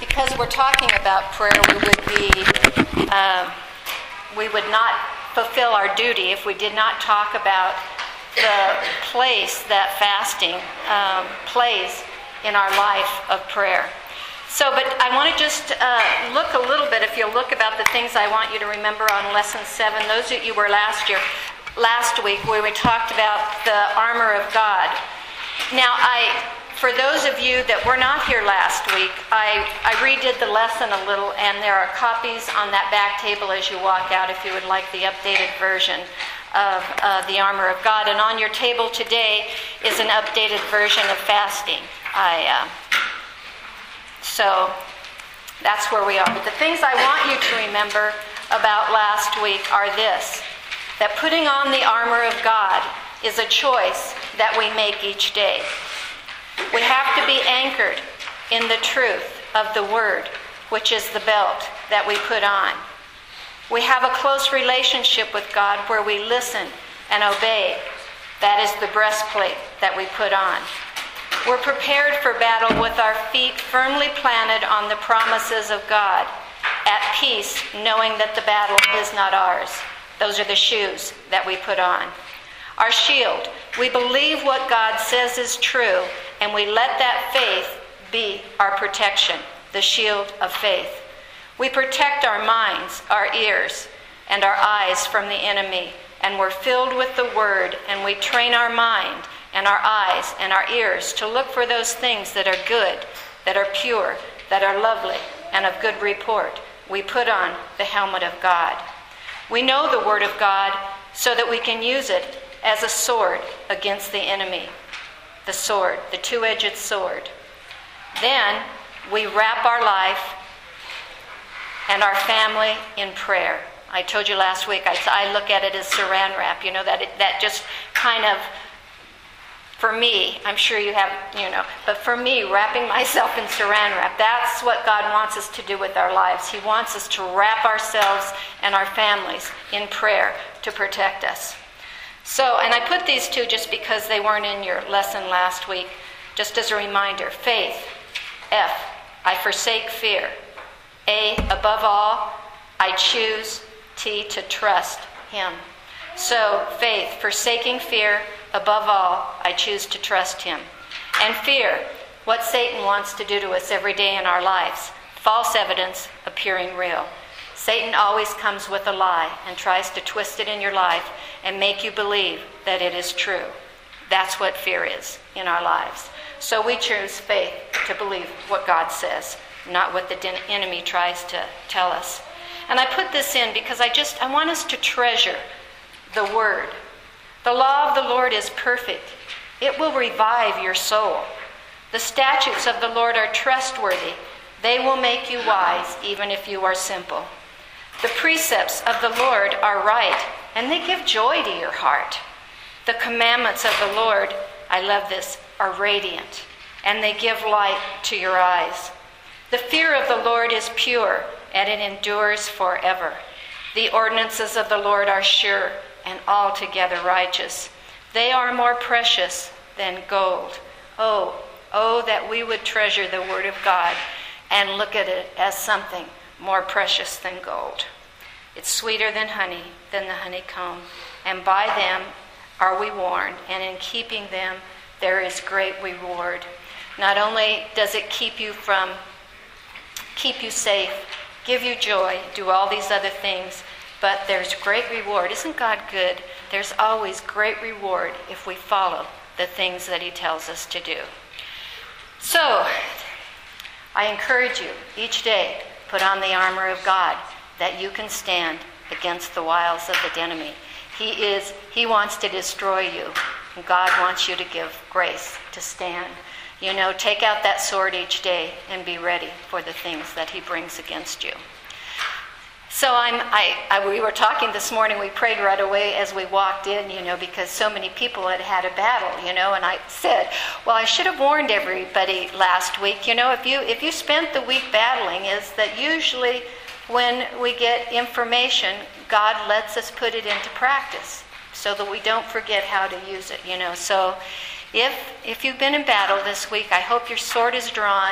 because we're talking about prayer, we would not fulfill our duty if we did not talk about the place that fasting plays in our life of prayer. So, but I want to just look a little bit, if you'll look about the things I want you to remember on Lesson 7. Those that you were last week, where we talked about the armor of God. Now, for those of you that were not here last week, I redid the lesson a little, and there are copies on that back table as you walk out if you would like the updated version of the armor of God. And on your table today is an updated version of fasting. So that's where we are. But the things I want you to remember about last week are this: that putting on the armor of God is a choice that we make each day. We have to be anchored in the truth of the Word, which is the belt that we put on. We have a close relationship with God where we listen and obey. That is the breastplate that we put on. We're prepared for battle with our feet firmly planted on the promises of God, at peace, knowing that the battle is not ours. Those are the shoes that we put on. Our shield, we believe what God says is true, and we let that faith be our protection, the shield of faith. We protect our minds, our ears, and our eyes from the enemy, and we're filled with the Word, and we train our mind and our eyes and our ears to look for those things that are good, that are pure, that are lovely, and of good report. We put on the helmet of God. We know the Word of God so that we can use it as a sword against the enemy. The sword, the two-edged sword. Then we wrap our life and our family in prayer. I told you last week, I look at it as saran wrap, that just kind of, for me, I'm sure you have, but for me, wrapping myself in saran wrap, that's what God wants us to do with our lives. He wants us to wrap ourselves and our families in prayer to protect us. So, and I put these two just because they weren't in your lesson last week, just as a reminder. Faith. F, I forsake fear. A, above all, I choose. T, to trust Him. So, faith, forsaking fear. Above all, I choose to trust Him. And fear, what Satan wants to do to us every day in our lives. False evidence appearing real. Satan always comes with a lie and tries to twist it in your life and make you believe that it is true. That's what fear is in our lives. So we choose faith to believe what God says, not what the enemy tries to tell us. And I put this in because I want us to treasure the Word. The law of the Lord is perfect. It will revive your soul. The statutes of the Lord are trustworthy. They will make you wise, even if you are simple. The precepts of the Lord are right, and they give joy to your heart. The commandments of the Lord, I love this, are radiant, and they give light to your eyes. The fear of the Lord is pure, and it endures forever. The ordinances of the Lord are sure and altogether righteous. They are more precious than gold. Oh, that we would treasure the Word of God and look at it as something more precious than gold. It's sweeter than the honeycomb, and by them are we warned, and in keeping them there is great reward. Not only does it keep you safe, give you joy, do all these other things, but there's great reward. Isn't God good? There's always great reward if we follow the things that He tells us to do. So, I encourage you each day, put on the armor of God that you can stand against the wiles of the enemy. He wants to destroy you. And God wants you to give grace to stand. Take out that sword each day and be ready for the things that He brings against you. So we were talking this morning, we prayed right away as we walked in, because so many people had had a battle, and I said, well, I should have warned everybody last week, if you spent the week battling, is that usually when we get information, God lets us put it into practice so that we don't forget how to use it, So if you've been in battle this week, I hope your sword is drawn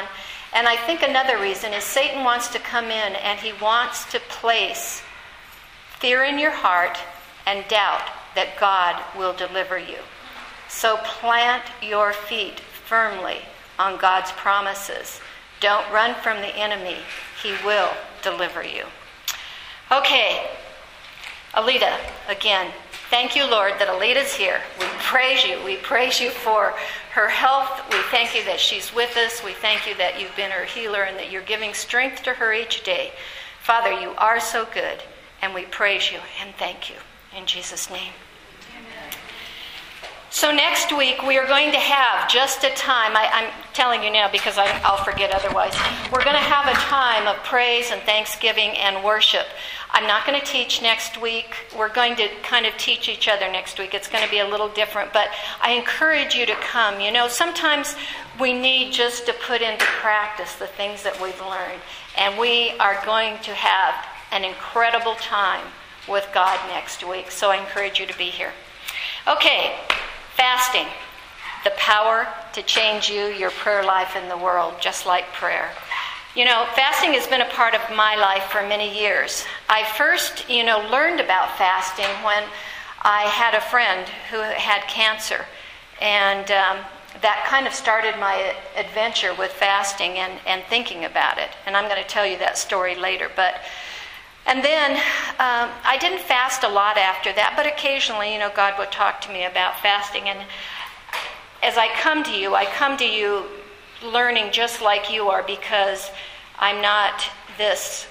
And I think another reason is Satan wants to come in and he wants to place fear in your heart and doubt that God will deliver you. So plant your feet firmly on God's promises. Don't run from the enemy. He will deliver you. Okay, Alita, again, thank you, Lord, that Alita's here. We praise you. We praise you for her health. We thank you that she's with us. We thank you that you've been her healer and that you're giving strength to her each day. Father, you are so good, and we praise you and thank you. In Jesus' name. Amen. So next week we are going to have just a time, I'm telling you now because I'll forget otherwise. We're going to have a time of praise and thanksgiving and worship. I'm not going to teach next week. We're going to kind of teach each other next week. It's going to be a little different, but I encourage you to come. You know, sometimes we need just to put into practice the things that we've learned, and we are going to have an incredible time with God next week, so I encourage you to be here. Okay, fasting. The power to change you, your prayer life in the world, just like prayer. You know, fasting has been a part of my life for many years. I first, learned about fasting when I had a friend who had cancer. And that kind of started my adventure with fasting and thinking about it. And I'm going to tell you that story later. And then I didn't fast a lot after that, but occasionally, God would talk to me about fasting. And as I come to you learning just like you are, because I'm not this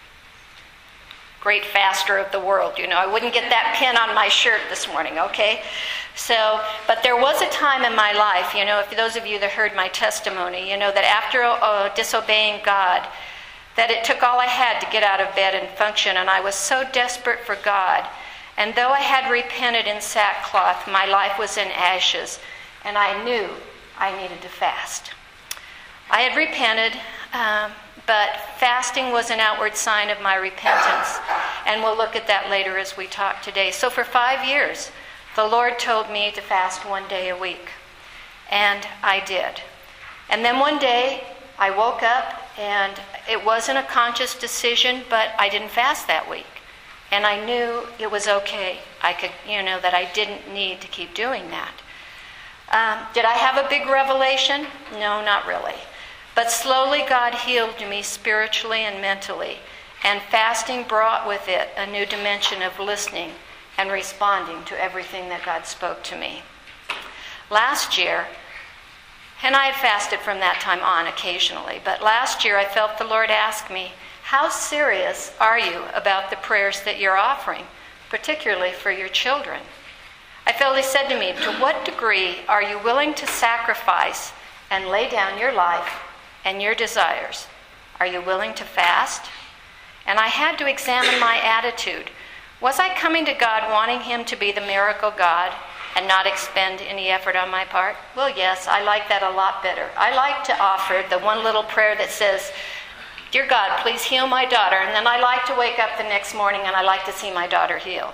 great faster of the world. I wouldn't get that pin on my shirt this morning, okay? So, but there was a time in my life, if those of you that heard my testimony, that after disobeying God, that it took all I had to get out of bed and function, and I was so desperate for God. And though I had repented in sackcloth, my life was in ashes, and I knew I needed to fast. I had repented, but fasting was an outward sign of my repentance, and we'll look at that later as we talk today. So for 5 years, the Lord told me to fast 1 day a week, and I did. And then one day, I woke up, and it wasn't a conscious decision, but I didn't fast that week. And I knew it was okay. I could, that I didn't need to keep doing that. Did I have a big revelation? No, not really. But slowly God healed me spiritually and mentally, and fasting brought with it a new dimension of listening and responding to everything that God spoke to me. Last year, and I had fasted from that time on occasionally, but last year I felt the Lord ask me, how serious are you about the prayers that you're offering, particularly for your children? I felt He said to me, to what degree are you willing to sacrifice and lay down your life and your desires? Are you willing to fast? And I had to examine my attitude. Was I coming to God wanting Him to be the miracle God and not expend any effort on my part? Well, yes, I like that a lot better. I like to offer the one little prayer that says, Dear God, please heal my daughter. And then I like to wake up the next morning and I like to see my daughter healed,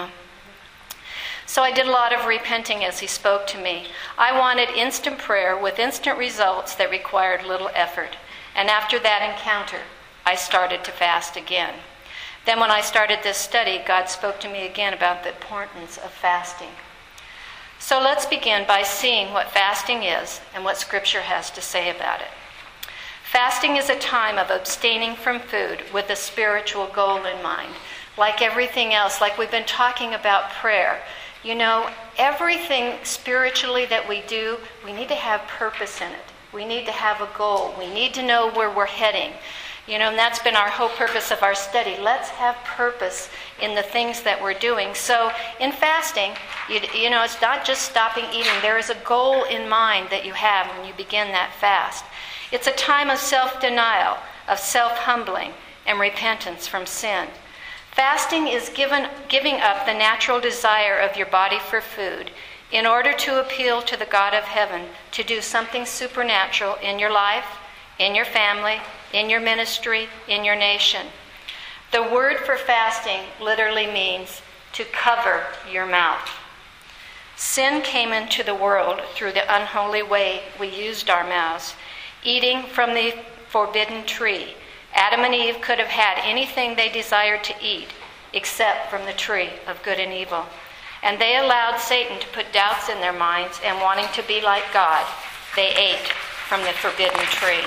So I did a lot of repenting as He spoke to me. I wanted instant prayer with instant results that required little effort. And after that encounter, I started to fast again. Then when I started this study, God spoke to me again about the importance of fasting. So let's begin by seeing what fasting is and what Scripture has to say about it. Fasting is a time of abstaining from food with a spiritual goal in mind. Like everything else, like we've been talking about prayer, everything spiritually that we do, we need to have purpose in it. We need to have a goal. We need to know where we're heading. And that's been our whole purpose of our study. Let's have purpose in the things that we're doing. So in fasting, it's not just stopping eating. There is a goal in mind that you have when you begin that fast. It's a time of self-denial, of self-humbling, and repentance from sin. Fasting is giving up the natural desire of your body for food in order to appeal to the God of heaven to do something supernatural in your life, in your family, in your ministry, in your nation. The word for fasting literally means to cover your mouth. Sin came into the world through the unholy way we used our mouths, eating from the forbidden tree. Adam and Eve could have had anything they desired to eat except from the tree of good and evil. And they allowed Satan to put doubts in their minds, and wanting to be like God, they ate from the forbidden tree.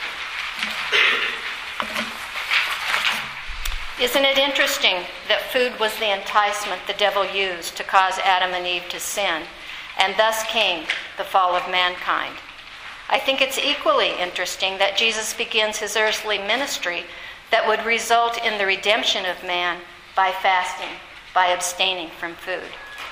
Isn't it interesting that food was the enticement the devil used to cause Adam and Eve to sin, and thus came the fall of mankind? I think it's equally interesting that Jesus begins his earthly ministry that would result in the redemption of man by fasting, by abstaining from food.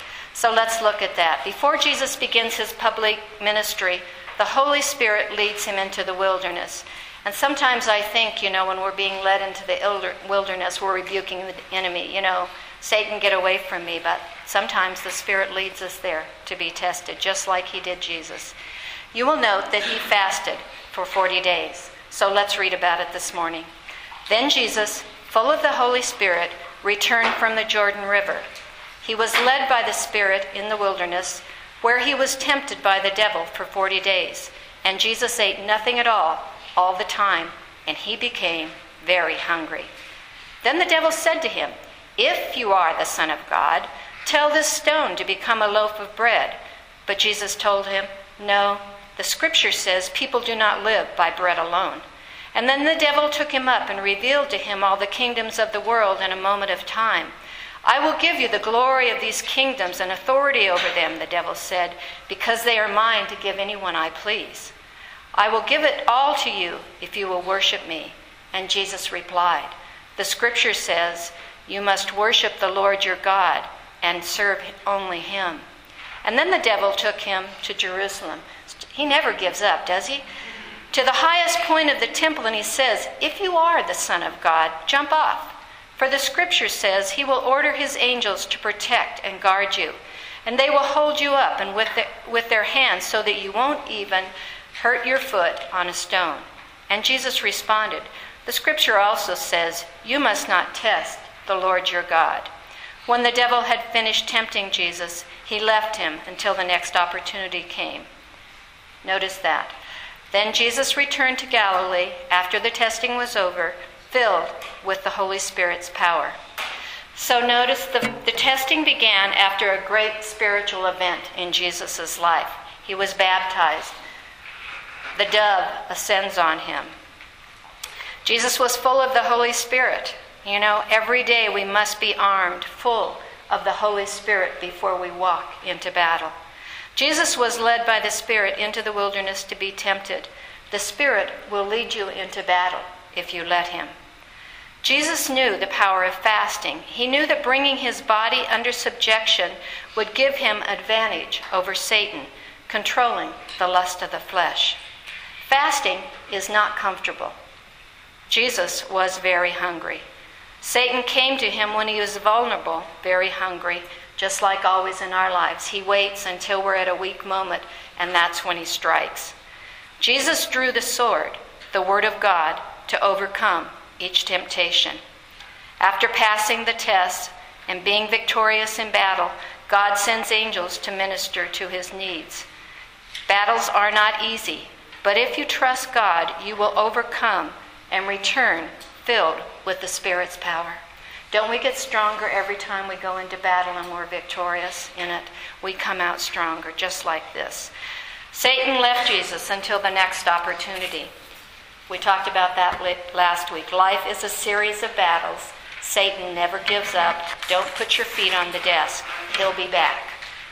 So let's look at that. Before Jesus begins his public ministry, the Holy Spirit leads him into the wilderness. And sometimes I think, when we're being led into the wilderness, we're rebuking the enemy. Satan, get away from me. But sometimes the Spirit leads us there to be tested, just like he did Jesus. You will note that he fasted for 40 days. So let's read about it this morning. Then Jesus, full of the Holy Spirit, returned from the Jordan River. He was led by the Spirit in the wilderness, where he was tempted by the devil for 40 days. And Jesus ate nothing at all the time, and he became very hungry. Then the devil said to him, "If you are the Son of God, tell this stone to become a loaf of bread." But Jesus told him, "No, the scripture says people do not live by bread alone." And then the devil took him up and revealed to him all the kingdoms of the world in a moment of time. "I will give you the glory of these kingdoms and authority over them," the devil said, "because they are mine to give anyone I please. I will give it all to you if you will worship me." And Jesus replied, "The scripture says, you must worship the Lord your God and serve only him." And then the devil took him to Jerusalem. He never gives up, does he? To the highest point of the temple, and he says, "If you are the Son of God, jump off. For the scripture says he will order his angels to protect and guard you, and they will hold you up and with their hands so that you won't even hurt your foot on a stone." And Jesus responded, "The scripture also says, you must not test the Lord your God." When the devil had finished tempting Jesus, he left him until the next opportunity came. Notice that. Then Jesus returned to Galilee after the testing was over, filled with the Holy Spirit's power. So notice the testing began after a great spiritual event in Jesus' life. He was baptized. The dove ascends on him. Jesus was full of the Holy Spirit. Every day we must be armed, full of the Holy Spirit before we walk into battle. Jesus was led by the Spirit into the wilderness to be tempted. The Spirit will lead you into battle if you let him. Jesus knew the power of fasting. He knew that bringing his body under subjection would give him advantage over Satan, controlling the lust of the flesh. Fasting is not comfortable. Jesus was very hungry. Satan came to him when he was vulnerable, very hungry, just like always in our lives. He waits until we're at a weak moment, and that's when he strikes. Jesus drew the sword, the word of God, to overcome each temptation. After passing the test and being victorious in battle, God sends angels to minister to his needs. Battles are not easy, but if you trust God, you will overcome and return filled with the Spirit's power. Don't we get stronger every time we go into battle and we're victorious in it? We come out stronger, just like this. Satan left Jesus until the next opportunity. We talked about that last week. Life is a series of battles. Satan never gives up. Don't put your feet on the desk. He'll be back.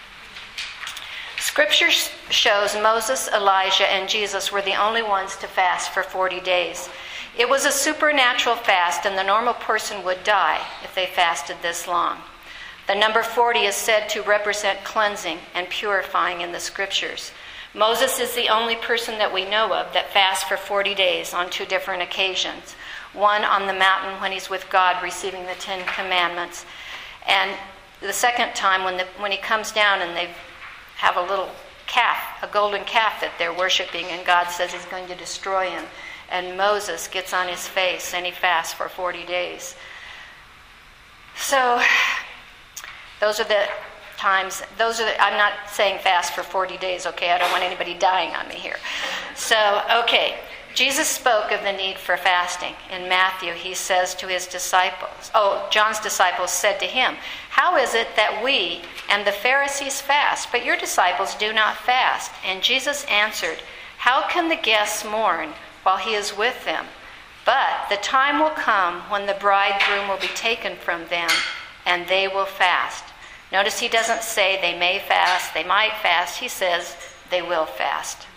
Scripture shows Moses, Elijah, and Jesus were the only ones to fast for 40 days. It was a supernatural fast, and the normal person would die if they fasted this long. The number 40 is said to represent cleansing and purifying in the Scriptures. Moses is the only person that we know of that fasts for 40 days on two different occasions. One on the mountain when he's with God receiving the 10 Commandments. And the second time when he comes down and they have a little calf, a golden calf that they're worshiping, and God says he's going to destroy him. And Moses gets on his face and he fasts for 40 days. So those are the times, I'm not saying fast for 40 days, okay? I don't want anybody dying on me here. So, okay, Jesus spoke of the need for fasting. In Matthew, he says to his disciples, John's disciples said to him, "How is it that we and the Pharisees fast, but your disciples do not fast?" And Jesus answered, "How can the guests mourn while he is with them? But the time will come when the bridegroom will be taken from them, and they will fast." Notice he doesn't say they may fast, they might fast. He says they will fast.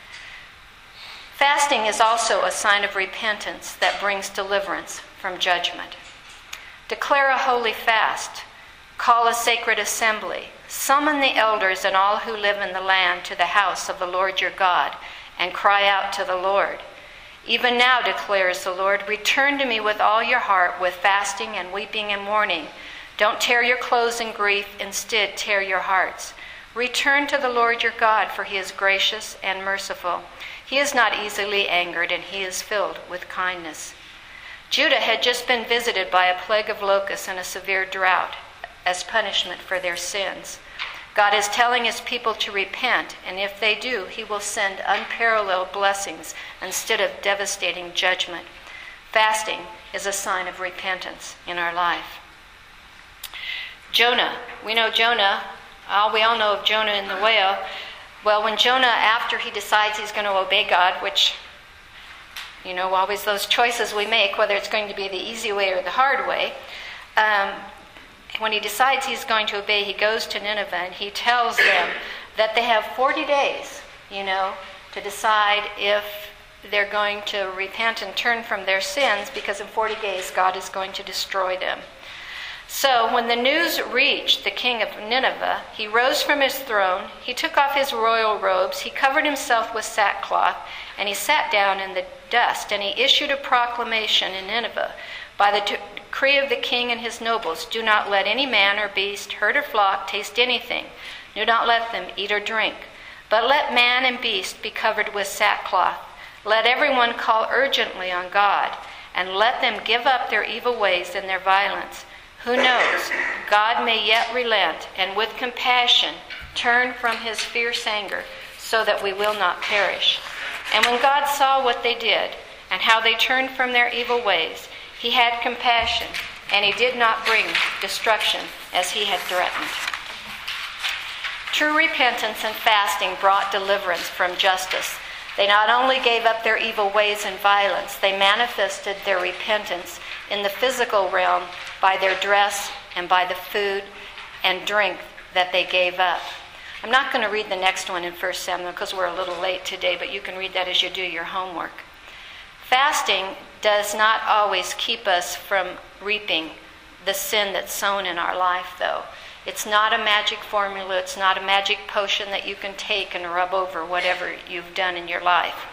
Fasting is also a sign of repentance that brings deliverance from judgment. Declare a holy fast. Call a sacred assembly. Summon the elders and all who live in the land to the house of the Lord your God, and cry out to the Lord. "Even now, declares the Lord, return to me with all your heart, with fasting and weeping and mourning. Don't tear your clothes in grief, instead tear your hearts. Return to the Lord your God, for he is gracious and merciful. He is not easily angered, and he is filled with kindness." Judah had just been visited by a plague of locusts and a severe drought as punishment for their sins. God is telling his people to repent, and if they do, he will send unparalleled blessings instead of devastating judgment. Fasting is a sign of repentance in our life. Jonah. We know Jonah. We all know of Jonah in the whale. Well, when Jonah, after he decides he's going to obey God, which, always those choices we make, whether it's going to be the easy way or the hard way, when he decides he's going to obey, he goes to Nineveh and he tells them that they have 40 days, to decide if they're going to repent and turn from their sins, because in 40 days God is going to destroy them. So when the news reached the king of Nineveh, he rose from his throne, he took off his royal robes, he covered himself with sackcloth, and he sat down in the dust, and he issued a proclamation in Nineveh, "By the decree of the king and his nobles, do not let any man or beast, herd or flock, taste anything. Do not let them eat or drink. But let man and beast be covered with sackcloth. Let everyone call urgently on God, and let them give up their evil ways and their violence. Who knows? God may yet relent, and with compassion turn from his fierce anger, so that we will not perish." And when God saw what they did, and how they turned from their evil ways, he had compassion, and he did not bring destruction as he had threatened. True repentance and fasting brought deliverance from justice. They not only gave up their evil ways and violence, they manifested their repentance in the physical realm by their dress and by the food and drink that they gave up. I'm not going to read the next one in 1 Samuel because we're a little late today, but you can read that as you do your homework. Fasting does not always keep us from reaping the sin that's sown in our life, though. It's not a magic formula. It's not a magic potion that you can take and rub over whatever you've done in your life.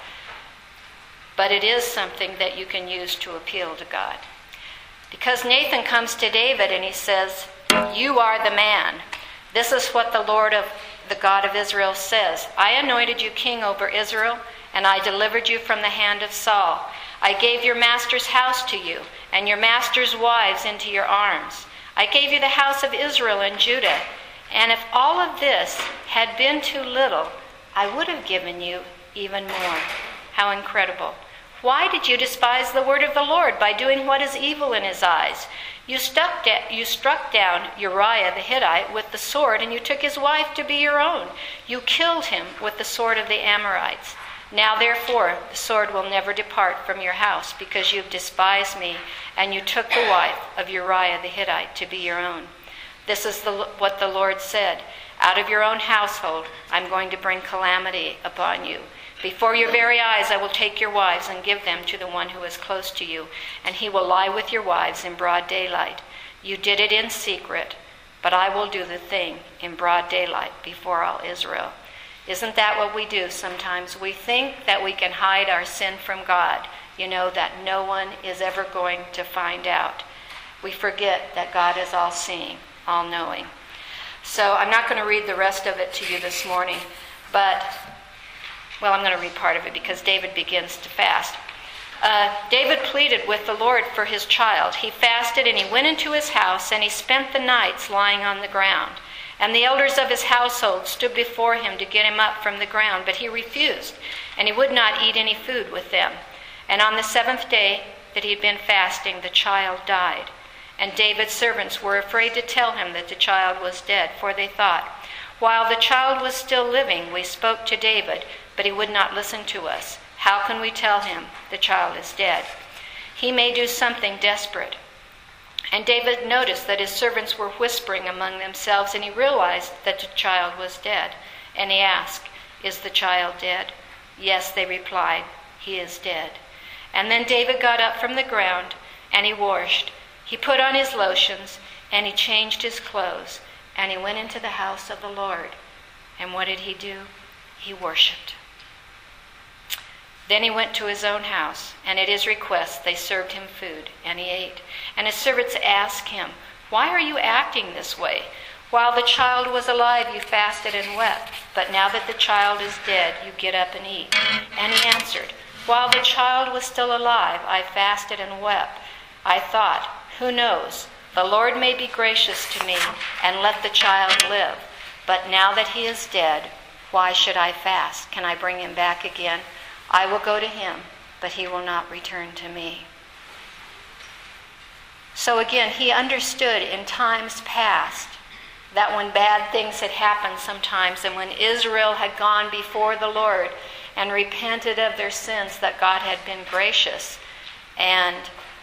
But it is something that you can use to appeal to God. Because Nathan comes to David and he says, "You are the man. This is what the Lord of the God of Israel says. I anointed you king over Israel, and I delivered you from the hand of Saul. I gave your master's house to you, and your master's wives into your arms. I gave you the house of Israel and Judah. And if all of this had been too little, I would have given you even more." How incredible. "Why did you despise the word of the Lord by doing what is evil in his eyes? You struck down Uriah the Hittite with the sword, and you took his wife to be your own. You killed him with the sword of the Amorites. Now therefore the sword will never depart from your house, because you have despised me, and you took the wife of Uriah the Hittite to be your own. This is what the Lord said. Out of your own household I'm going to bring calamity upon you. Before your very eyes I will take your wives and give them to the one who is close to you, and he will lie with your wives in broad daylight. You did it in secret, but I will do the thing in broad daylight before all Israel." Isn't that what we do sometimes? We think that we can hide our sin from God, that no one is ever going to find out. We forget that God is all-seeing, all-knowing. So I'm not going to read the rest of it to you this morning, but I'm going to read part of it because David begins to fast. David pleaded with the Lord for his child. He fasted and he went into his house and he spent the nights lying on the ground. And the elders of his household stood before him to get him up from the ground, but he refused, and he would not eat any food with them. And on the 7th day that he had been fasting, the child died. And David's servants were afraid to tell him that the child was dead, for they thought, while the child was still living, we spoke to David, but he would not listen to us. How can we tell him the child is dead? He may do something desperate. And David noticed that his servants were whispering among themselves, and he realized that the child was dead. And he asked, is the child dead? Yes, they replied, he is dead. And then David got up from the ground, and he washed. He put on his lotions, and he changed his clothes, and he went into the house of the Lord. And what did he do? He worshipped. Then he went to his own house, and at his request they served him food, and he ate. And his servants asked him, why are you acting this way? While the child was alive, you fasted and wept, but now that the child is dead, you get up and eat. And he answered, while the child was still alive, I fasted and wept. I thought, who knows? The Lord may be gracious to me and let the child live. But now that he is dead, why should I fast? Can I bring him back again? I will go to him, but he will not return to me. So again, he understood in times past that when bad things had happened sometimes, and when Israel had gone before the Lord and repented of their sins, that God had been gracious and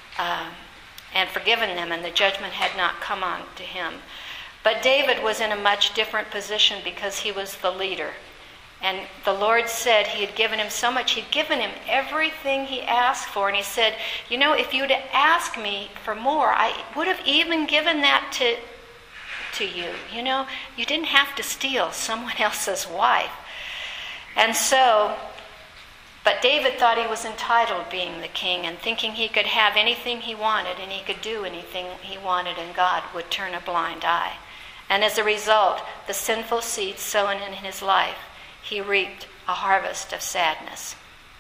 forgiven them, and the judgment had not come on to him. But David was in a much different position because he was the leader. And the Lord said he had given him so much. He'd given him everything he asked for. And he said, you know, if you'd asked me for more, I would have even given that to you. You know, you didn't have to steal someone else's wife. And so, but David thought he was entitled being the king and thinking he could have anything he wanted and he could do anything he wanted, and God would turn a blind eye. And as a result, the sinful seed sown in his life, he reaped a harvest of sadness.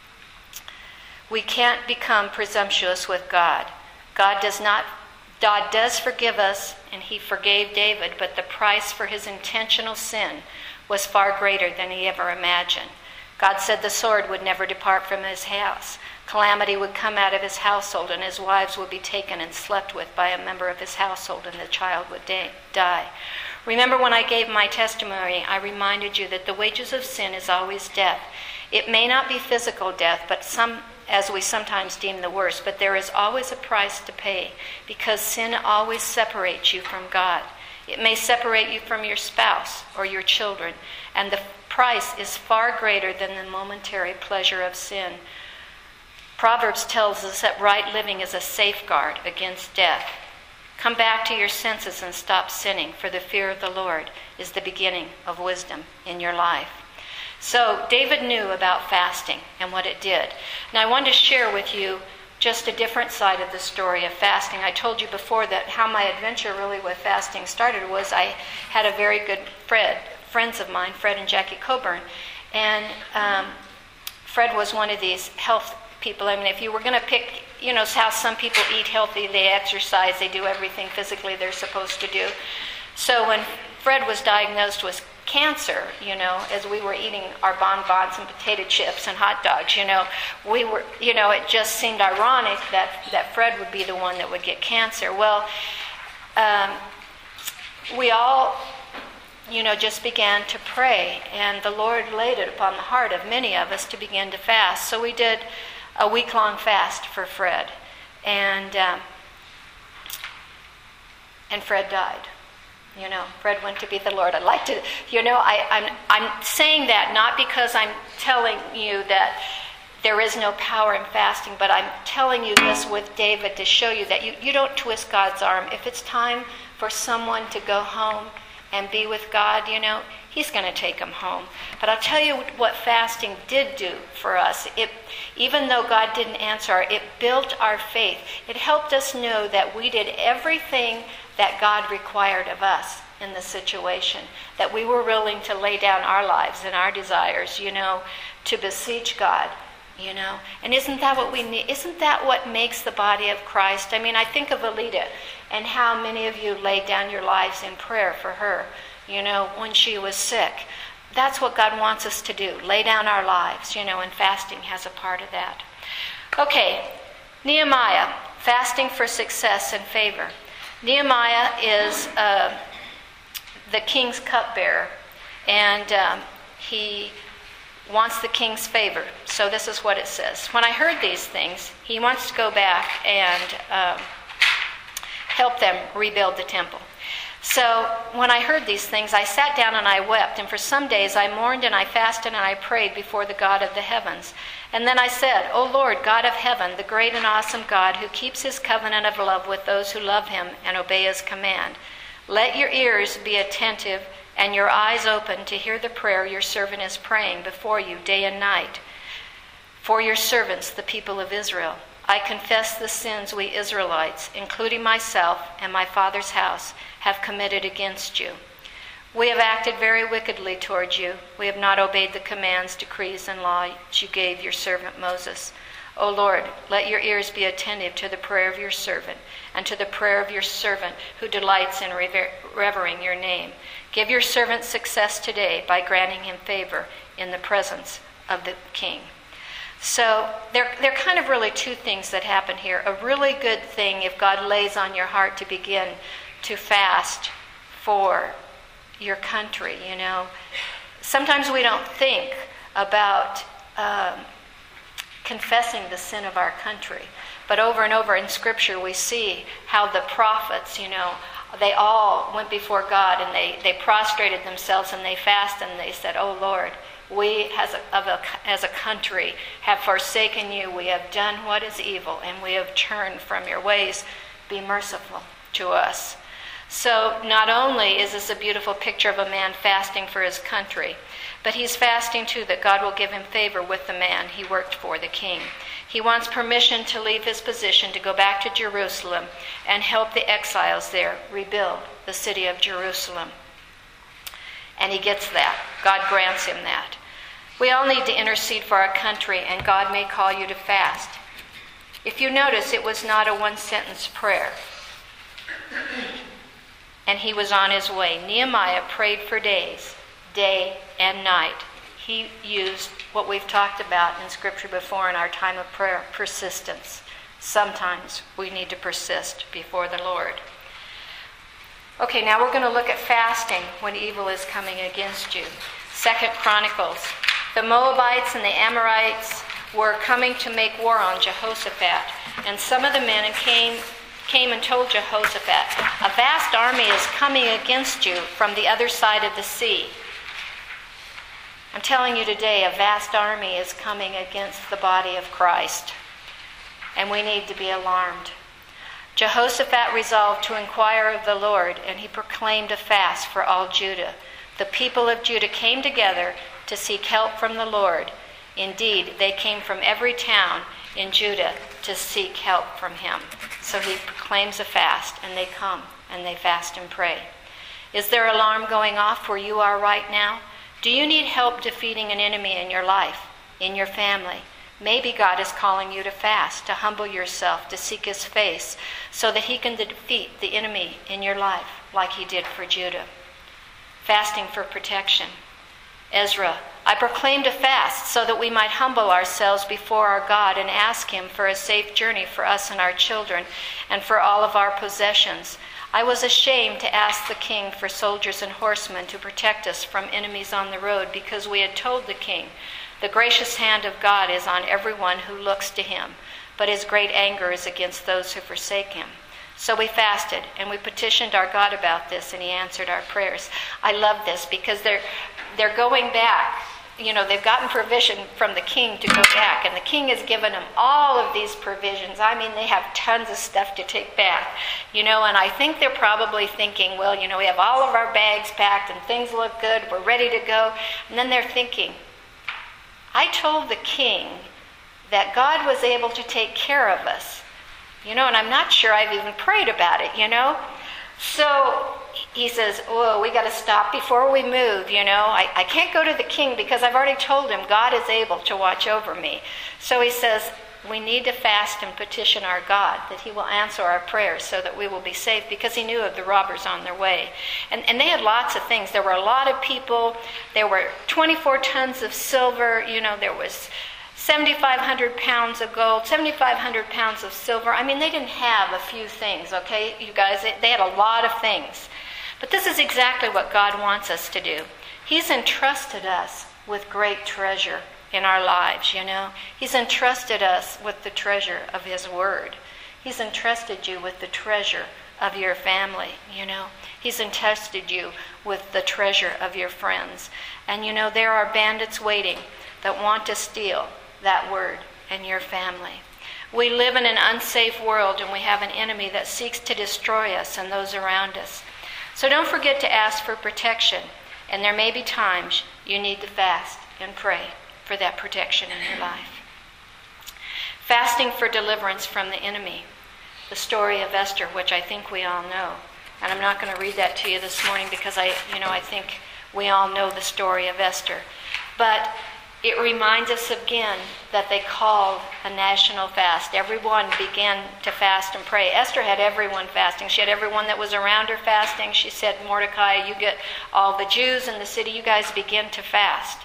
We can't become presumptuous with God. God does forgive us, and he forgave David, but the price for his intentional sin was far greater than he ever imagined. God said the sword would never depart from his house. Calamity would come out of his household, and his wives would be taken and slept with by a member of his household, and the child would die. Remember when I gave my testimony, I reminded you that the wages of sin is always death. It may not be physical death, but as we sometimes deem the worst, but there is always a price to pay, because sin always separates you from God. It may separate you from your spouse or your children, and the price is far greater than the momentary pleasure of sin. Proverbs tells us that right living is a safeguard against death. Come back to your senses and stop sinning, for the fear of the Lord is the beginning of wisdom in your life. So David knew about fasting and what it did. Now I wanted to share with you just a different side of the story of fasting. I told you before that how my adventure really with fasting started was I had a very good friends of mine, Fred and Jackie Coburn, and Fred was one of these health people. I mean, if you were going to pick, you know, how some people eat healthy, they exercise, they do everything physically they're supposed to do. So when Fred was diagnosed with cancer, you know, as we were eating our bonbons and potato chips and hot dogs, you know, we were, you know, it just seemed ironic that Fred would be the one that would get cancer. Well, we all, you know, just began to pray, and the Lord laid it upon the heart of many of us to begin to fast. So we did a week-long fast for Fred, and Fred died. You know, Fred went to be the Lord. I'd like to, you know, I'm saying that not because I'm telling you that there is no power in fasting, but I'm telling you this with David to show you that you don't twist God's arm. If it's time for someone to go home and be with God, you know, he's going to take them home. But I'll tell you what fasting did do for us. Even though God didn't answer, it built our faith. It helped us know that we did everything that God required of us in the situation, that we were willing to lay down our lives and our desires, you know, to beseech God, you know. And isn't that what we need? Isn't that what makes the body of Christ? I mean, I think of Alita and how many of you laid down your lives in prayer for her. when she was sick. That's what God wants us to do, lay down our lives, and fasting has a part of that. Okay, Nehemiah, fasting for success and favor. Nehemiah is the king's cupbearer, and he wants the king's favor. So this is what it says. When I heard these things, he wants to go back and help them rebuild the temple. So when I heard these things, I sat down and I wept, and for some days I mourned and I fasted and I prayed before the God of the heavens. And then I said, O Lord, God of heaven, the great and awesome God who keeps his covenant of love with those who love him and obey his command, let your ears be attentive and your eyes open to hear the prayer your servant is praying before you day and night for your servants, the people of Israel. I confess the sins we Israelites, including myself and my father's house, have committed against you. We have acted very wickedly toward you. We have not obeyed the commands, decrees, and laws you gave your servant Moses. O Lord, let your ears be attentive to the prayer of your servant and to the prayer of your servant who delights in revering your name. Give your servant success today by granting him favor in the presence of the king. So there are kind of really two things that happen here. A really good thing if God lays on your heart to begin to fast for your country, Sometimes we don't think about confessing the sin of our country. But over and over in Scripture we see how the prophets, they all went before God and they prostrated themselves and they fasted and they said, Oh Lord, we as a country have forsaken you. We have done what is evil and we have turned from your ways. Be merciful to us. So not only is this a beautiful picture of a man fasting for his country, but he's fasting too that God will give him favor with the man he worked for, the king. He wants permission to leave his position to go back to Jerusalem and help the exiles there rebuild the city of Jerusalem. And he gets that. God grants him that. We all need to intercede for our country, and God may call you to fast. If you notice, it was not a one-sentence prayer. And he was on his way. Nehemiah prayed for days, day and night. He used what we've talked about in Scripture before in our time of prayer, persistence. Sometimes we need to persist before the Lord. Okay, now we're going to look at fasting when evil is coming against you. 2 Chronicles. The Moabites and the Amorites were coming to make war on Jehoshaphat. And some of the men came and told Jehoshaphat, a vast army is coming against you from the other side of the sea. I'm telling you today, a vast army is coming against the body of Christ. And we need to be alarmed. Jehoshaphat resolved to inquire of the Lord, and he proclaimed a fast for all Judah. The people of Judah came together to seek help from the Lord. Indeed, they came from every town in Judah to seek help from him. So he proclaims a fast, and they come, and they fast and pray. Is there alarm going off where you are right now? Do you need help defeating an enemy in your life, in your family? Maybe God is calling you to fast, to humble yourself, to seek his face, so that he can defeat the enemy in your life, like he did for Judah. Fasting for protection. Ezra, I proclaimed a fast so that we might humble ourselves before our God and ask him for a safe journey for us and our children and for all of our possessions. I was ashamed to ask the king for soldiers and horsemen to protect us from enemies on the road because we had told the king, the gracious hand of God is on everyone who looks to him, but his great anger is against those who forsake him. So we fasted and we petitioned our God about this, and he answered our prayers. I love this because they're going back. They've gotten provision from the king to go back, and the king has given them all of these provisions. I mean, they have tons of stuff to take back, and I think they're probably thinking, well, we have all of our bags packed and things look good, we're ready to go. And then they're thinking, I told the king that God was able to take care of us, and I'm not sure I've even prayed about it, So he says, we got to stop before we move, I can't go to the king because I've already told him God is able to watch over me. So he says, we need to fast and petition our God that he will answer our prayers so that we will be safe, because he knew of the robbers on their way. And they had lots of things. There were a lot of people. There were 24 tons of silver. There was 7,500 pounds of gold, 7,500 pounds of silver. I mean, they didn't have a few things, okay, you guys? They had a lot of things. But this is exactly what God wants us to do. He's entrusted us with great treasure in our lives, He's entrusted us with the treasure of his word. He's entrusted you with the treasure of your family, He's entrusted you with the treasure of your friends. And there are bandits waiting that want to steal that word and your family. We live in an unsafe world, and we have an enemy that seeks to destroy us and those around us. So don't forget to ask for protection, and there may be times you need to fast and pray for that protection in your life. Fasting for deliverance from the enemy. The story of Esther, which I think we all know. And I'm not going to read that to you this morning because I think we all know the story of Esther. But it reminds us again that they called a national fast. Everyone began to fast and pray. Esther had everyone fasting. She had everyone that was around her fasting. She said, Mordecai, you get all the Jews in the city, you guys begin to fast.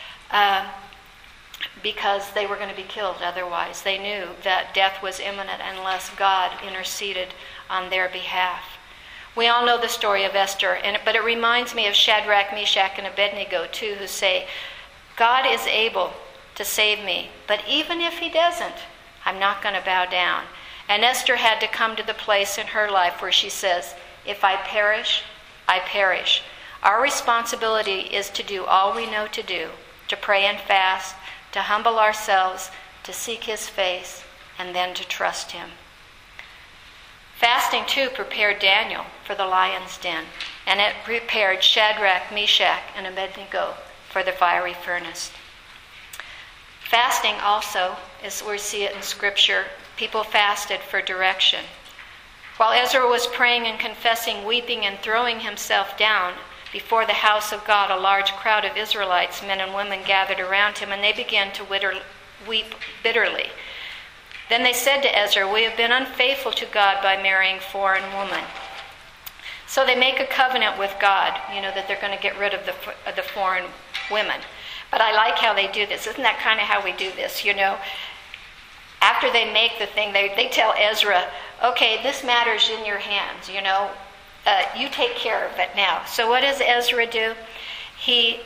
Because they were going to be killed otherwise. They knew that death was imminent unless God interceded on their behalf. We all know the story of Esther, but it reminds me of Shadrach, Meshach, and Abednego too, who say, God is able to save me, but even if he doesn't, I'm not going to bow down. And Esther had to come to the place in her life where she says, if I perish, I perish. Our responsibility is to do all we know to do, to pray and fast, to humble ourselves, to seek his face, and then to trust him. Fasting, too, prepared Daniel for the lion's den, and it prepared Shadrach, Meshach, and Abednego for the fiery furnace. Fasting also, as we see it in Scripture, people fasted for direction. While Ezra was praying and confessing, weeping and throwing himself down before the house of God, a large crowd of Israelites, men and women, gathered around him, and they began to weep bitterly. Then they said to Ezra, we have been unfaithful to God by marrying foreign women. So they make a covenant with God, that they're going to get rid of the foreign women. But I like how they do this. Isn't that kind of how we do this, After they make the thing, they tell Ezra, okay, this matter's in your hands, you take care of it now. So what does Ezra do? He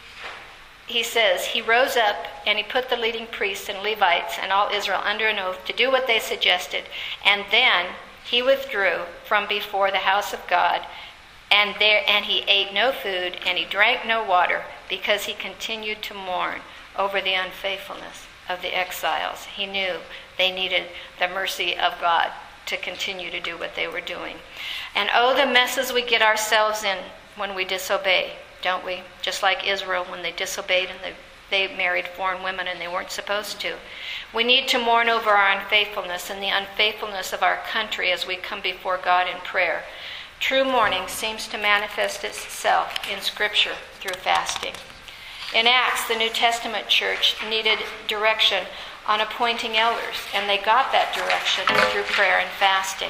says, he rose up and he put the leading priests and Levites and all Israel under an oath to do what they suggested. And then he withdrew from before the house of God, and he ate no food and he drank no water, because he continued to mourn over the unfaithfulness of the exiles. He knew they needed the mercy of God to continue to do what they were doing. And the messes we get ourselves in when we disobey, don't we? Just like Israel when they disobeyed and they married foreign women and they weren't supposed to. We need to mourn over our unfaithfulness and the unfaithfulness of our country as we come before God in prayer. True mourning seems to manifest itself in Scripture through fasting. In Acts, the New Testament church needed direction on appointing elders, and they got that direction through prayer and fasting.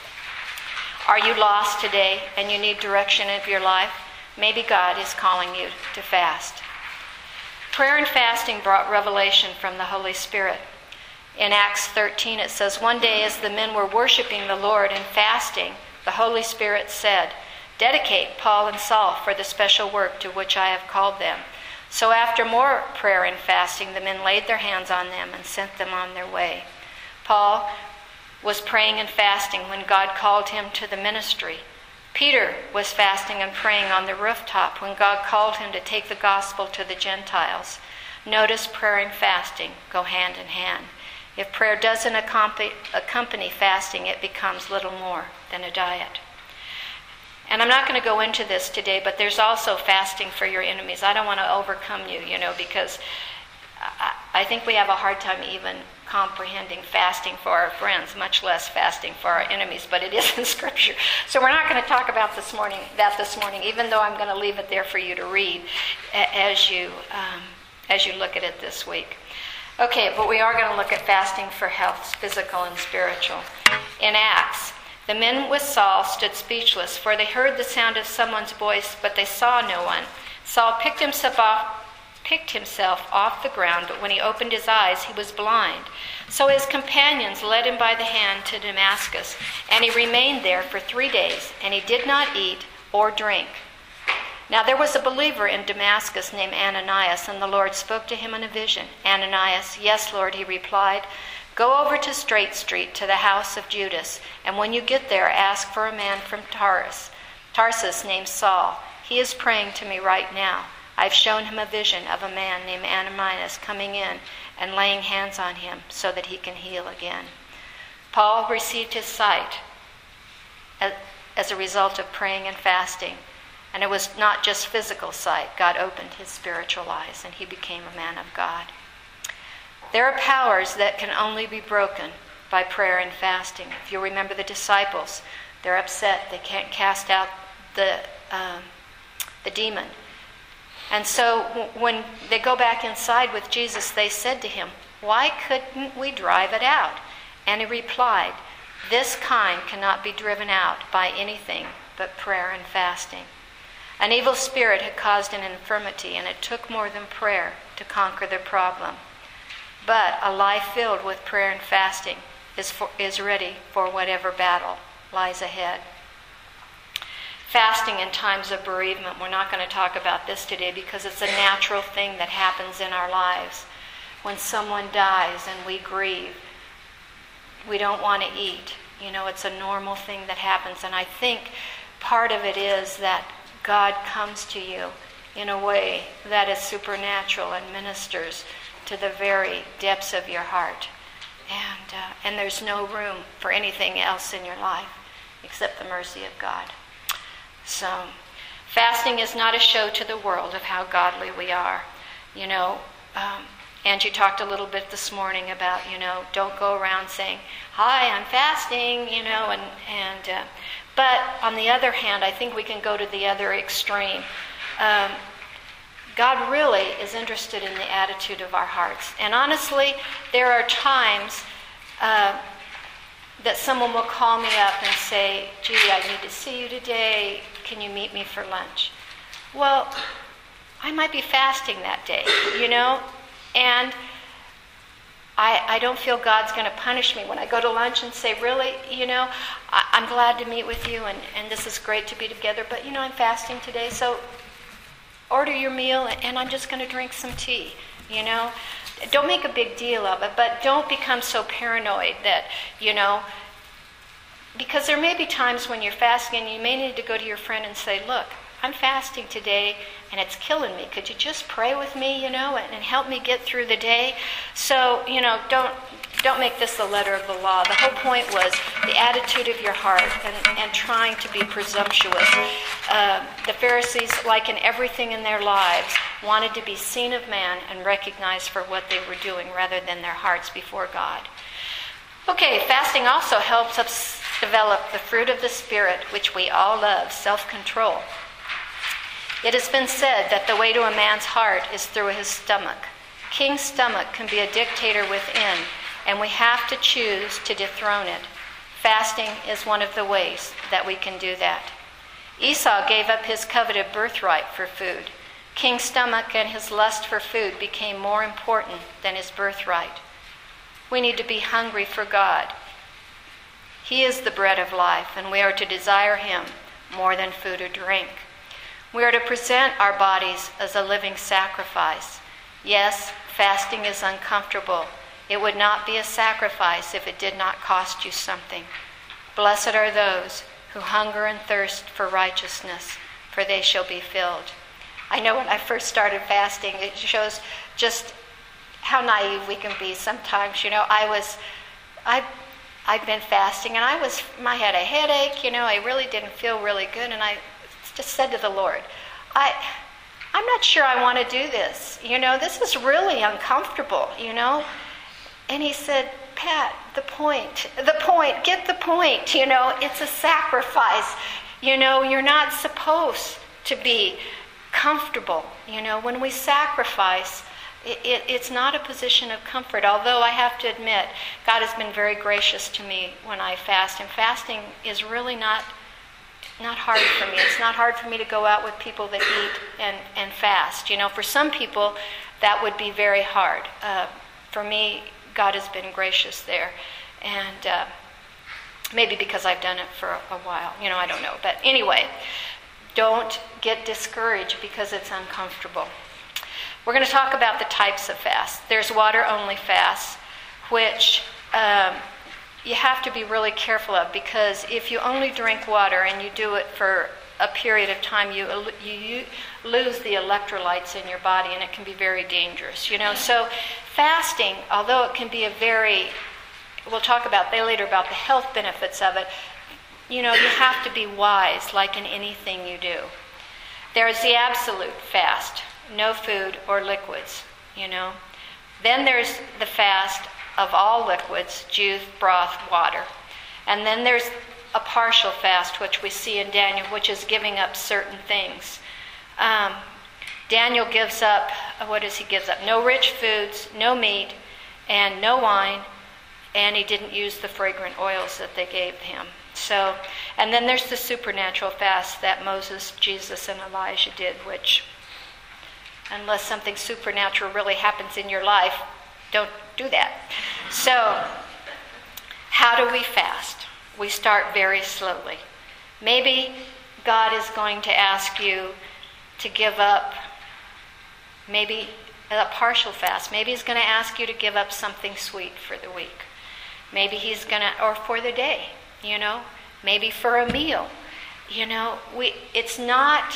Are you lost today and you need direction of your life? Maybe God is calling you to fast. Prayer and fasting brought revelation from the Holy Spirit. In Acts 13 it says, one day as the men were worshiping the Lord and fasting, the Holy Spirit said, dedicate Paul and Saul for the special work to which I have called them. So after more prayer and fasting, the men laid their hands on them and sent them on their way. Paul was praying and fasting when God called him to the ministry. Peter was fasting and praying on the rooftop when God called him to take the gospel to the Gentiles. Notice prayer and fasting go hand in hand. If prayer doesn't accompany fasting, it becomes little more than a diet. And I'm not going to go into this today, but there's also fasting for your enemies. I don't want to overcome you, because I think we have a hard time even comprehending fasting for our friends, much less fasting for our enemies, but it is in Scripture. So we're not going to talk about this morning, even though I'm going to leave it there for you to read as you look at it this week. Okay, but we are going to look at fasting for health, physical and spiritual. In Acts, the men with Saul stood speechless, for they heard the sound of someone's voice, but they saw no one. Saul picked himself off the ground, but when he opened his eyes, he was blind. So his companions led him by the hand to Damascus, and he remained there for 3 days, and he did not eat or drink. Now there was a believer in Damascus named Ananias, and the Lord spoke to him in a vision. Ananias, "Yes, Lord," he replied. "Go over to Straight Street to the house of Judas, and when you get there, ask for a man from Tarsus named Saul. He is praying to me right now. I've shown him a vision of a man named Ananias coming in and laying hands on him so that he can heal again." Paul received his sight as a result of praying and fasting. And it was not just physical sight. God opened his spiritual eyes, and he became a man of God. There are powers that can only be broken by prayer and fasting. If you remember the disciples, they're upset. They can't cast out the demon. And so when they go back inside with Jesus, they said to him, "Why couldn't we drive it out?" And he replied, "This kind cannot be driven out by anything but prayer and fasting." An evil spirit had caused an infirmity, and it took more than prayer to conquer the problem. But a life filled with prayer and fasting is ready for whatever battle lies ahead. Fasting in times of bereavement, we're not going to talk about this today because it's a natural thing that happens in our lives. When someone dies and we grieve, we don't want to eat. It's a normal thing that happens. And I think part of it is that God comes to you in a way that is supernatural and ministers to the very depths of your heart. And there's no room for anything else in your life except the mercy of God. So, fasting is not a show to the world of how godly we are. Angie talked a little bit this morning about, don't go around saying, "Hi, I'm fasting," but on the other hand, I think we can go to the other extreme. God really is interested in the attitude of our hearts. And honestly, there are times that someone will call me up and say, "Gee, I need to see you today. Can you meet me for lunch?" Well, I might be fasting that day, and I don't feel God's going to punish me when I go to lunch and say, "Really, I'm glad to meet with you, and this is great to be together, but, I'm fasting today, so order your meal, and I'm just going to drink some tea," Don't make a big deal of it, but don't become so paranoid that, because there may be times when you're fasting and you may need to go to your friend and say, "Look, I'm fasting today and it's killing me. Could you just pray with me, and help me get through the day?" So, don't make this the letter of the law. The whole point was the attitude of your heart and trying to be presumptuous. The Pharisees, like in everything in their lives, wanted to be seen of man and recognized for what they were doing rather than their hearts before God. Okay, fasting also helps us develop the fruit of the Spirit, which we all love, self-control. It has been said that the way to a man's heart is through his stomach. King's stomach can be a dictator within, and we have to choose to dethrone it. Fasting is one of the ways that we can do that. Esau gave up his coveted birthright for food. King's stomach and his lust for food became more important than his birthright. We need to be hungry for God. He is the bread of life, and we are to desire him more than food or drink. We are to present our bodies as a living sacrifice. Yes, fasting is uncomfortable. It would not be a sacrifice if it did not cost you something. Blessed are those who hunger and thirst for righteousness, for they shall be filled. I know when I first started fasting, it shows just how naive we can be sometimes. I've been fasting, and I had a headache. I really didn't feel really good, and I just said to the Lord, I'm not sure I want to do this. This is really uncomfortable, And he said, "Pat, get the point. It's a sacrifice. You're not supposed to be comfortable. When we sacrifice, It's not a position of comfort, although I have to admit, God has been very gracious to me when I fast, and fasting is really not hard for me. It's not hard for me to go out with people that eat and fast. For some people, that would be very hard. For me, God has been gracious there, and maybe because I've done it for a while. I don't know. But anyway, don't get discouraged because it's uncomfortable. We're going to talk about the types of fast. There's water-only fasts, which you have to be really careful of, because if you only drink water and you do it for a period of time, you lose the electrolytes in your body, and it can be very dangerous. So fasting, although it can be we'll talk later about the health benefits of it, you have to be wise, like in anything you do. There's the absolute fast. No food or liquids, Then there's the fast of all liquids, juice, broth, water. And then there's a partial fast, which we see in Daniel, which is giving up certain things. Daniel gives up, what does he give up? No rich foods, no meat, and no wine, and he didn't use the fragrant oils that they gave him. And then there's the supernatural fast that Moses, Jesus, and Elijah did, which, unless something supernatural really happens in your life, don't do that. So, how do we fast? We start very slowly. Maybe God is going to ask you to give up maybe a partial fast. Maybe he's going to ask you to give up something sweet for the week. Maybe he's going to, or for the day, maybe for a meal. It's not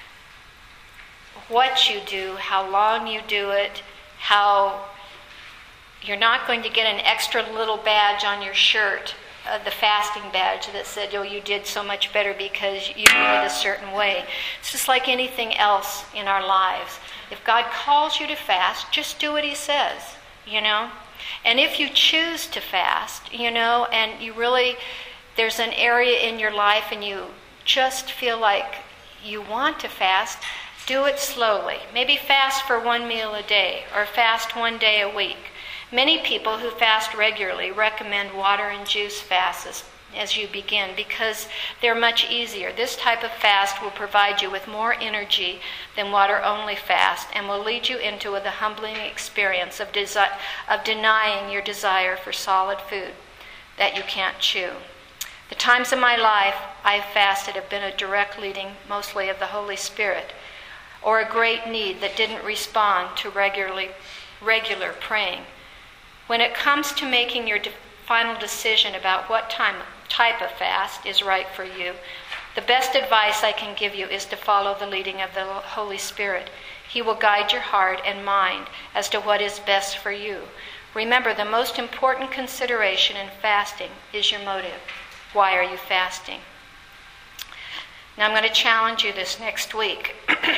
what you do, how long you do it, how you're not going to get an extra little badge on your shirt, the fasting badge that said, you did so much better because you did it a certain way. It's just like anything else in our lives. If God calls you to fast, just do what he says, And if you choose to fast, and you really, there's an area in your life and you just feel like you want to fast, do it slowly. Maybe fast for one meal a day or fast one day a week. Many people who fast regularly recommend water and juice fasts as you begin because they're much easier. This type of fast will provide you with more energy than water-only fast and will lead you into the humbling experience of denying your desire for solid food that you can't chew. The times of my life I've fasted have been a direct leading, mostly of the Holy Spirit, or a great need that didn't respond to regular praying. When it comes to making your final decision about what type of fast is right for you, the best advice I can give you is to follow the leading of the Holy Spirit. He will guide your heart and mind as to what is best for you. Remember, the most important consideration in fasting is your motive. Why are you fasting? Now I'm going to challenge you this next week.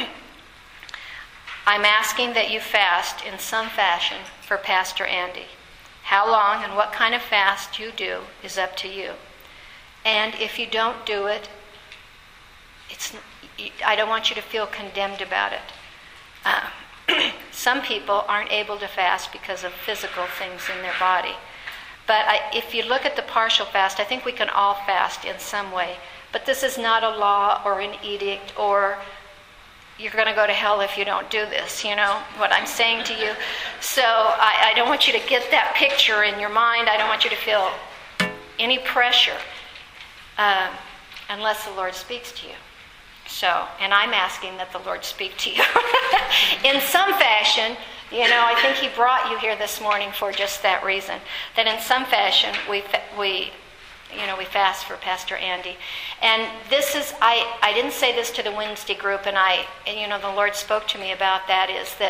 I'm asking that you fast in some fashion for Pastor Andy. How long and what kind of fast you do is up to you. And if you don't do it, I don't want you to feel condemned about it. Some people aren't able to fast because of physical things in their body. But if you look at the partial fast, I think we can all fast in some way. But this is not a law or an edict or you're going to go to hell if you don't do this, what I'm saying to you. So I don't want you to get that picture in your mind. I don't want you to feel any pressure unless the Lord speaks to you. And I'm asking that the Lord speak to you in some fashion. I think he brought you here this morning for just that reason, that in some fashion we fast for Pastor Andy. And this is, I didn't say this to the Wednesday group, and the Lord spoke to me about that, is that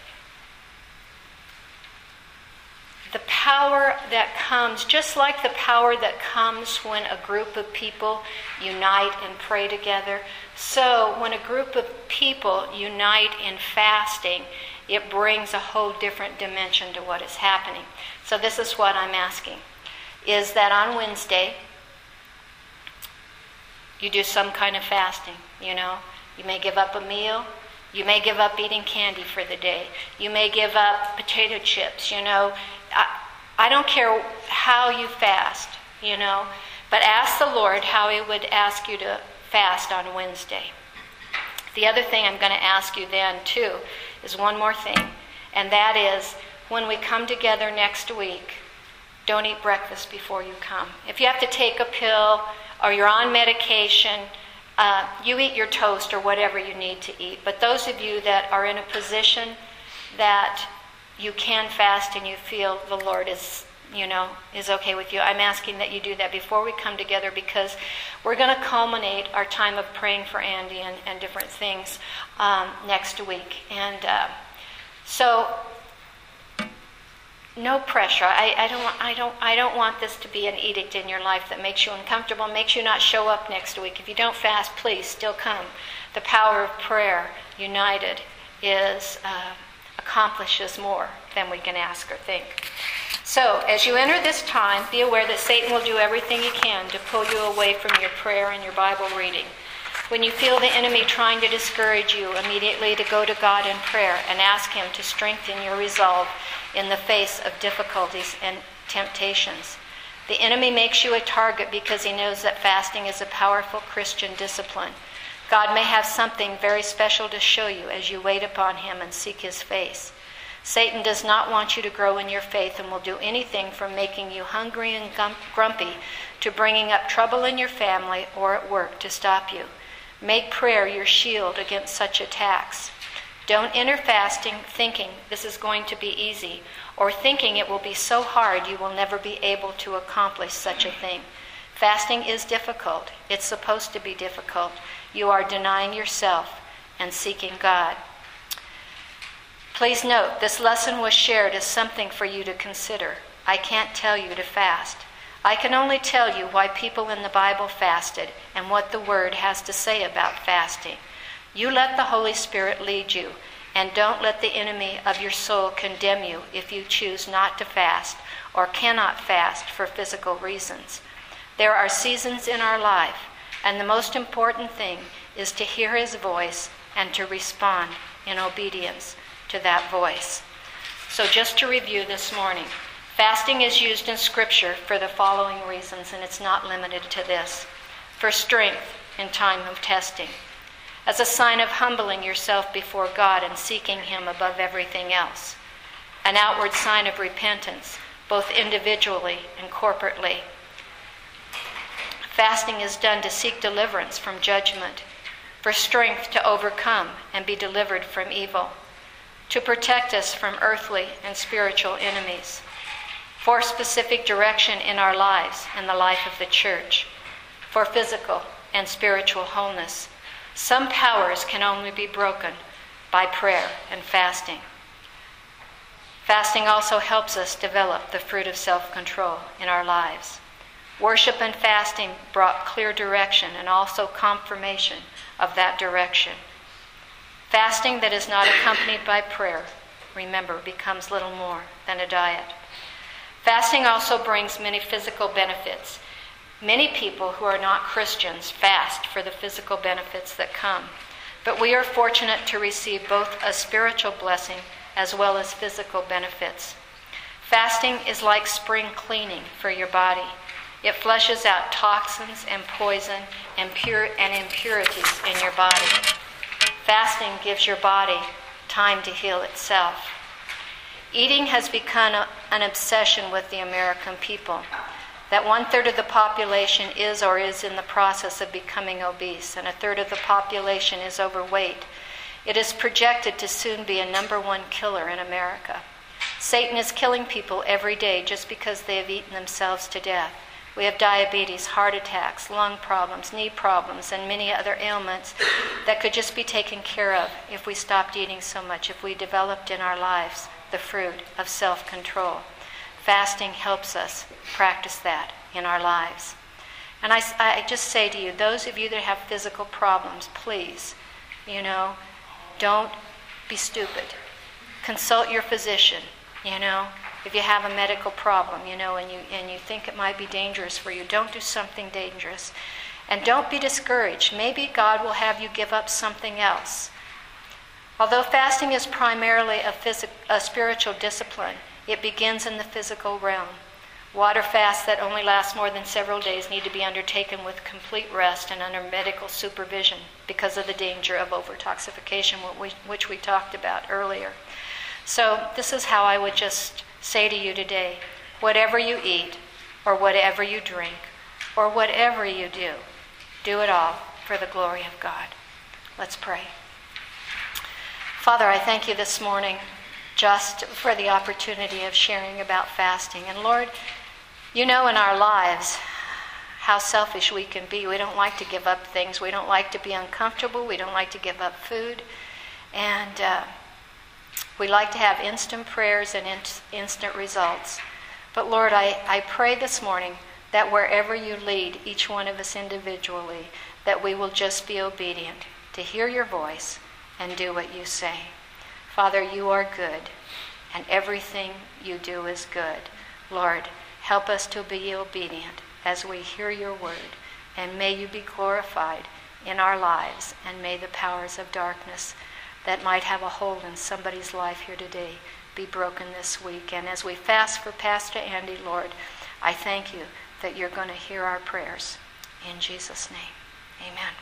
the power that comes, just like the power that comes when a group of people unite and pray together, so when a group of people unite in fasting, it brings a whole different dimension to what is happening. So this is what I'm asking, is that on Wednesday, you do some kind of fasting, You may give up a meal, You may give up eating candy for the day. You may give up potato chips, I don't care how you fast, but ask the Lord how He would ask you to fast on Wednesday. The other thing I'm going to ask you then, too, is one more thing, and that is when we come together next week, don't eat breakfast before you come. If you have to take a pill or you're on medication, you eat your toast or whatever you need to eat. But those of you that are in a position that you can fast and you feel the Lord is okay with you, I'm asking that you do that before we come together, because we're going to culminate our time of praying for Andy and different things next week. And so no pressure. I don't want this to be an edict in your life that makes you uncomfortable, makes you not show up next week. If you don't fast, please still come. The power of prayer united accomplishes more than we can ask or think. So, as you enter this time, be aware that Satan will do everything he can to pull you away from your prayer and your Bible reading. When you feel the enemy trying to discourage you, immediately to go to God in prayer and ask Him to strengthen your resolve in the face of difficulties and temptations. The enemy makes you a target because he knows that fasting is a powerful Christian discipline. God may have something very special to show you as you wait upon Him and seek His face. Satan does not want you to grow in your faith and will do anything from making you hungry and grumpy to bringing up trouble in your family or at work to stop you. Make prayer your shield against such attacks. Don't enter fasting thinking this is going to be easy, or thinking it will be so hard you will never be able to accomplish such a thing. Fasting is difficult. It's supposed to be difficult. You are denying yourself and seeking God. Please note, this lesson was shared as something for you to consider. I can't tell you to fast. I can only tell you why people in the Bible fasted and what the Word has to say about fasting. You let the Holy Spirit lead you, and don't let the enemy of your soul condemn you if you choose not to fast or cannot fast for physical reasons. There are seasons in our life, and the most important thing is to hear His voice and to respond in obedience to that voice. So just to review this morning, fasting is used in Scripture for the following reasons, and it's not limited to this. For strength in time of testing, as a sign of humbling yourself before God and seeking Him above everything else, an outward sign of repentance, both individually and corporately. Fasting is done to seek deliverance from judgment, for strength to overcome and be delivered from evil, to protect us from earthly and spiritual enemies, for specific direction in our lives and the life of the church, for physical and spiritual wholeness. Some powers can only be broken by prayer and fasting. Fasting also helps us develop the fruit of self-control in our lives. Worship and fasting brought clear direction and also confirmation of that direction. Fasting that is not accompanied by prayer, remember, becomes little more than a diet. Fasting also brings many physical benefits. Many people who are not Christians fast for the physical benefits that come. But we are fortunate to receive both a spiritual blessing as well as physical benefits. Fasting is like spring cleaning for your body. It flushes out toxins and poison and impurities in your body. Fasting gives your body time to heal itself. Eating has become an obsession with the American people. That 1/3 of the population is or is in the process of becoming obese, and 1/3 of the population is overweight. It is projected to soon be a number one killer in America. Satan is killing people every day just because they have eaten themselves to death. We have diabetes, heart attacks, lung problems, knee problems, and many other ailments that could just be taken care of if we stopped eating so much, if we developed in our lives the fruit of self-control. Fasting helps us practice that in our lives. And I just say to you, those of you that have physical problems, please, don't be stupid. Consult your physician, If you have a medical problem, and you think it might be dangerous for you, don't do something dangerous. And don't be discouraged. Maybe God will have you give up something else. Although fasting is primarily a spiritual discipline, it begins in the physical realm. Water fasts that only last more than several days need to be undertaken with complete rest and under medical supervision because of the danger of overtoxification, which we talked about earlier. So this is how I would just say to you today, whatever you eat or whatever you drink or whatever you do, do it all for the glory of God. Let's pray. Father, I thank you this morning just for the opportunity of sharing about fasting. And Lord, you know in our lives how selfish we can be. We don't like to give up things. We don't like to be uncomfortable. We don't like to give up food. And we like to have instant prayers and instant results. But Lord, I pray this morning that wherever you lead each one of us individually, that we will just be obedient to hear your voice and do what you say. Father, you are good, and everything you do is good. Lord, help us to be obedient as we hear your word, and may you be glorified in our lives, and may the powers of darkness that might have a hold in somebody's life here today be broken this week. And as we fast for Pastor Andy, Lord, I thank you that you're going to hear our prayers. In Jesus' name, amen.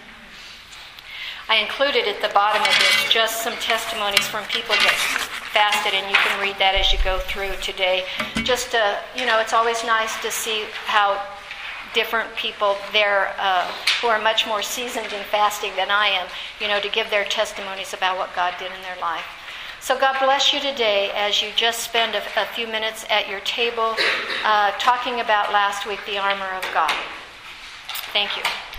I included at the bottom of this just some testimonies from people that fasted, and you can read that as you go through today. Just, it's always nice to see how different people there who are much more seasoned in fasting than I am, to give their testimonies about what God did in their life. So God bless you today as you just spend a few minutes at your table talking about last week, the armor of God. Thank you.